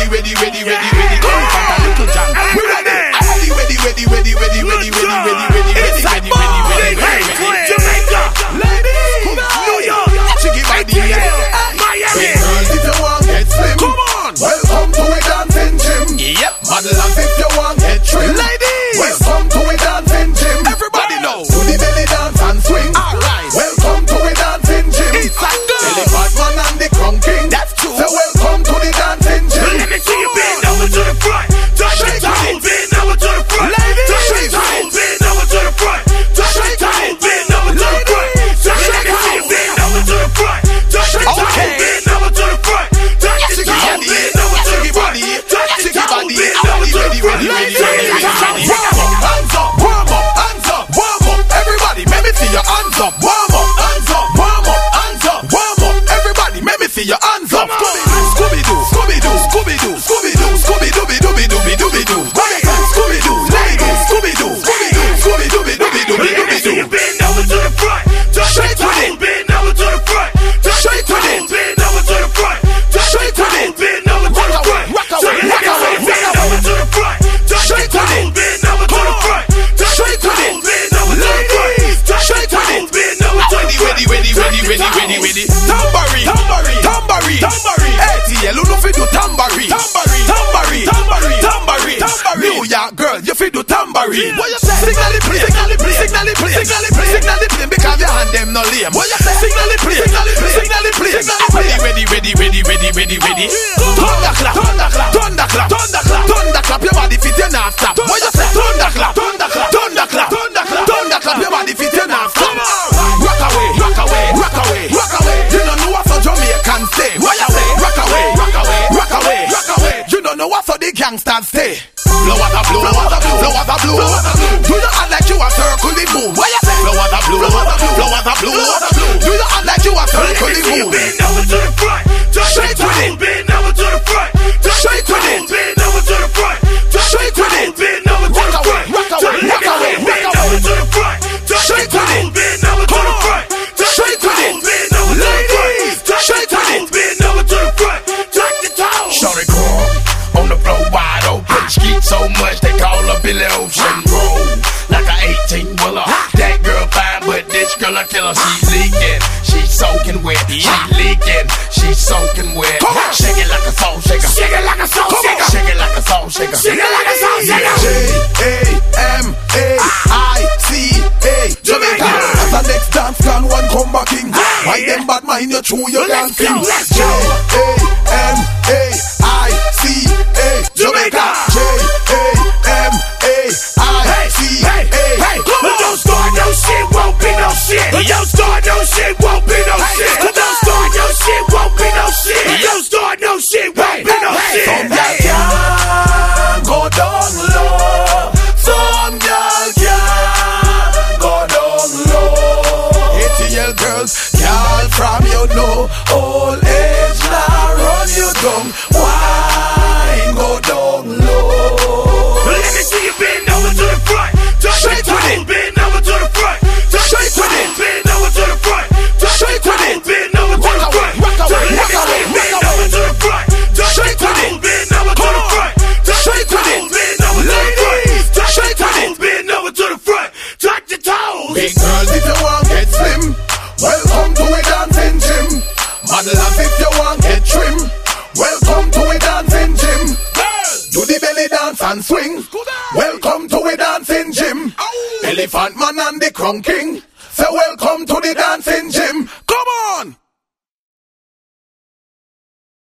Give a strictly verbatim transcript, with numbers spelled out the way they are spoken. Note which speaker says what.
Speaker 1: ready, ready, ready, ready. Elephant and Little John. We ready. Ready, ready, ready, ready, ready, ready, ready, ready, ready, ready, ready, ready, ready.
Speaker 2: Jamaica, ladies, New York,
Speaker 1: Chicky body,
Speaker 2: Miami.
Speaker 1: Girls, if you want get slim,
Speaker 2: Come on.
Speaker 1: welcome to a dancing gym. Yep. Models, if you want get trim,
Speaker 2: Ladies,
Speaker 1: welcome to a dancing gym.
Speaker 2: Everybody knows.
Speaker 1: Do the belly dance and swing.
Speaker 2: Alright.
Speaker 1: Welcome to a dancing gym.
Speaker 2: It's like girl.
Speaker 1: Elephant man and the crown king.
Speaker 2: That's true.
Speaker 1: So welcome to the dancing gym.
Speaker 2: Let me see you bend over to the front. Touch your toe, bend over to the front.
Speaker 1: Ladies.
Speaker 2: Touch your toe, bend over to the front. Touch your toe, bend over to the front. Touch your toe, bend over to the front. Touch your toe, bend over to the front. Touch your toe, bend over to the front. Touch your toe, bend over to the front.
Speaker 1: Ladies, hands up, warm up, hands up, warm up. Everybody, let me see your hands up. Warm up, hands up, warm up, hands up, warm up. Everybody, let me see your hands up. Scooby Doo, Scooby Doo, Scooby Doo, Scooby Doo, Scooby Dooby Dooby Dooby Dooby Doo. Scooby Doo, ladies, Scooby Doo, Scooby Doo, Scooby Dooby Dooby Dooby
Speaker 2: Let me
Speaker 1: Dooby
Speaker 2: see you
Speaker 1: Doo.
Speaker 2: bend over to the front. Touch your toe, bend over to the front. Touch your toe, bend over to the front. Touch your toe, bend over to the front.
Speaker 1: Rock away, rock away,
Speaker 2: Bend over to the front. Touch your toe, bend over to the front. Touch your toe, bend over to the front. Touch your toe, bend over to the front.
Speaker 1: Ready, ready, ready, ready, ready, ready. Tambourine, tambourine, tambourine, tambourine. A T L, who no fi do tambourine? Tambourine, tambourine, tambourine, tambourine, tambourine. New York girl, you fi do tambourine. What you say? Signal the plane, signal the plane, signal the plane, signal the plane, signal the plane. Because your hand them no lame. What you say? Signal the plane, signal the plane, signal the plane, signal the plane. Ready, ready, ready, ready, ready, ready. Thunderclap, thunderclap, thunderclap, thunderclap, thunderclap. Your body fit you not stop. What you say? Thunderclap, thunderclap, thunderclap, thunderclap, thunderclap. Your body fit you not stop. Rock away, rock away, rock away, rock away. You don't know what for Jamaican stay. What you say? Rock away, rock away, rock away, rock away. You don't know what for the gangsters stay. Blow out the blue, blow out the blue, blow out the blue. Do you act like you a circle the moon? What you say? Blow out the blue, blow out the blue, blow out the blue. Do you act like you a circle the moon?
Speaker 2: Bend over to the front. Touch your toe, bend over to the front. Touch your toe, bend over to the front. Touch your toe, bend over to the front.
Speaker 1: Rock away, rock away, rock
Speaker 2: Bend
Speaker 1: away.
Speaker 2: over to the front. Touch your toe, bend over to the front. Touch your toe, bend over to the front. Touch your toe, bend over to the front. Touch your toe.
Speaker 3: Shorty crawl on the floor wide open. Skeet so much they call her Billy Ocean. Roll like a eighteen wheeler. That girl fine, but this girl a killer. She leaking, she soaking wet. She leaking, she soaking wet. Shake it like a soul shaker.
Speaker 2: Shake it like a soul shaker.
Speaker 3: Shake it like a soul shaker.
Speaker 2: Shake it like a soul shaker.
Speaker 1: J A M A I C A Jamaica. As the next dance can one come back in. Why them bad mind you through your dancing? J A M A I C A Jamaica. J A M A I C A.
Speaker 2: But don't start no shit, won't be no shit. But don't start no shit, won't be no shit. But don't start no shit, won't be no shit. But don't start no shit, won't be no shit.
Speaker 1: Some girl can't go down low. Some girl can't go down low. A T L girls, girl from you know, old age now run you down. Why go down low?
Speaker 2: Let me see you bend over to the front. Touch your toe, bend over to the front. Touch your toe, bend over to the front. Touch your toe, bend over to the front. Let me see you bend over to the front. Touch your toe, bend over to the front. Touch your toe, bend over to the front. Touch your toe, bend over to the front. Touch your toes.
Speaker 1: Big girls, if you want get slim, welcome to a dancing gym. Models, if you want get trim, welcome to a dancing gym. Do the belly dance and swing. Welcome to a dancing gym. Elephant man and the crown king. Say welcome